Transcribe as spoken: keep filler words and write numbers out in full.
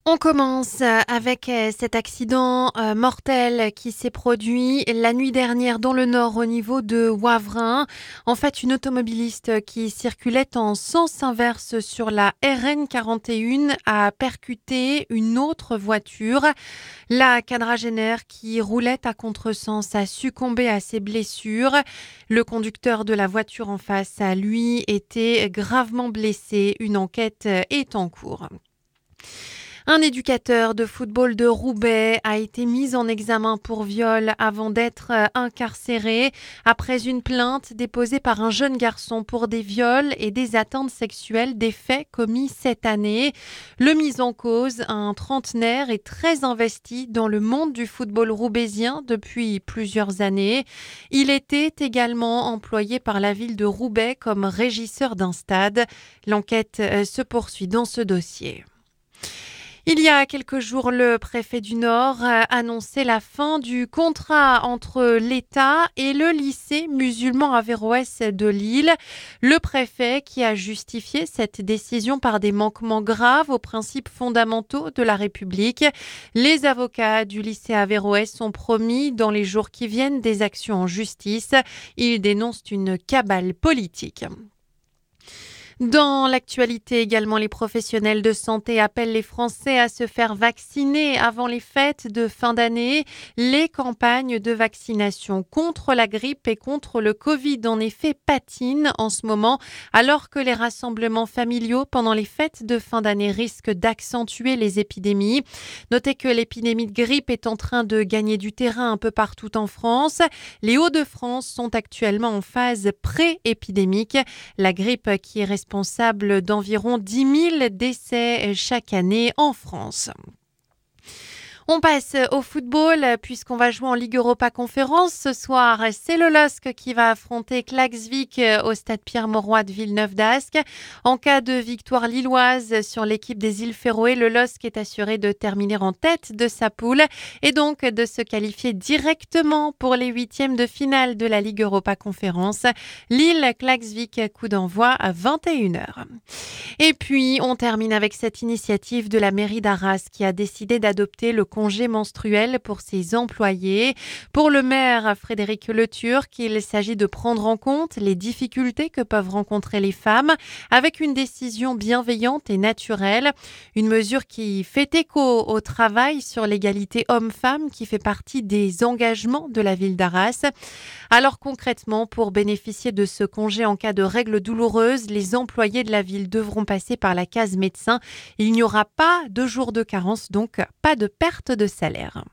On commence avec euh, cet accident euh, mortel qui s'est produit la nuit dernière dans le nord au niveau de Wavrin. En fait, une automobiliste qui circulait en sens inverse sur la R N quarante et un a percuté une autre voiture. La quadragénaire qui roulait à contresens a succombé à ses blessures. Le conducteur de la voiture en face a, lui, été gravement blessé. Une enquête est en cours. Un éducateur de football de Roubaix a été mis en examen pour viol avant d'être euh, incarcéré après une plainte déposée par un jeune garçon pour des viols et des atteintes sexuelles, des faits commis cette année. Le mis en cause, un trentenaire, est très investi dans le monde du football roubaisien depuis plusieurs années. Il était également employé par la ville de Roubaix comme régisseur d'un stade. L'enquête euh, se poursuit dans ce dossier. Il y a quelques jours, le préfet du Nord a annoncé la fin du contrat entre l'État et le lycée musulman Averroès de Lille. Le préfet qui a justifié cette décision par des manquements graves aux principes fondamentaux de la République. Les avocats du lycée Averroès ont promis dans les jours qui viennent des actions en justice. Ils dénoncent une cabale politique. Dans l'actualité également, les professionnels de santé appellent les Français à se faire vacciner avant les fêtes de fin d'année. Les campagnes de vaccination contre la grippe et contre le Covid, en effet, patinent en ce moment, alors que les rassemblements familiaux pendant les fêtes de fin d'année risquent d'accentuer les épidémies. Notez que l'épidémie de grippe est en train de gagner du terrain un peu partout en France. Les Hauts-de-France sont actuellement en phase pré-épidémique. La grippe qui est responsable d'environ dix mille décès chaque année en France. On passe au football puisqu'on va jouer en Ligue Europa Conférence. Ce soir, c'est le L O S C qui va affronter Klaksvik au stade Pierre-Mauroy de Villeneuve-d'Ascq. En cas de victoire lilloise sur l'équipe des îles Féroé, le L O S C est assuré de terminer en tête de sa poule et donc de se qualifier directement pour les huitièmes de finale de la Ligue Europa Conférence. Lille-Klaksvik, coup d'envoi à vingt et une heures. Et puis, on termine avec cette initiative de la mairie d'Arras qui a décidé d'adopter le congé menstruel pour ses employés. Pour le maire Frédéric Leturc, il s'agit de prendre en compte les difficultés que peuvent rencontrer les femmes avec une décision bienveillante et naturelle. Une mesure qui fait écho au travail sur l'égalité homme-femme qui fait partie des engagements de la ville d'Arras. Alors concrètement, pour bénéficier de ce congé en cas de règles douloureuses, les employés de la ville devront passer par la case médecin. Il n'y aura pas de jour de carence, donc pas de perte de salaire.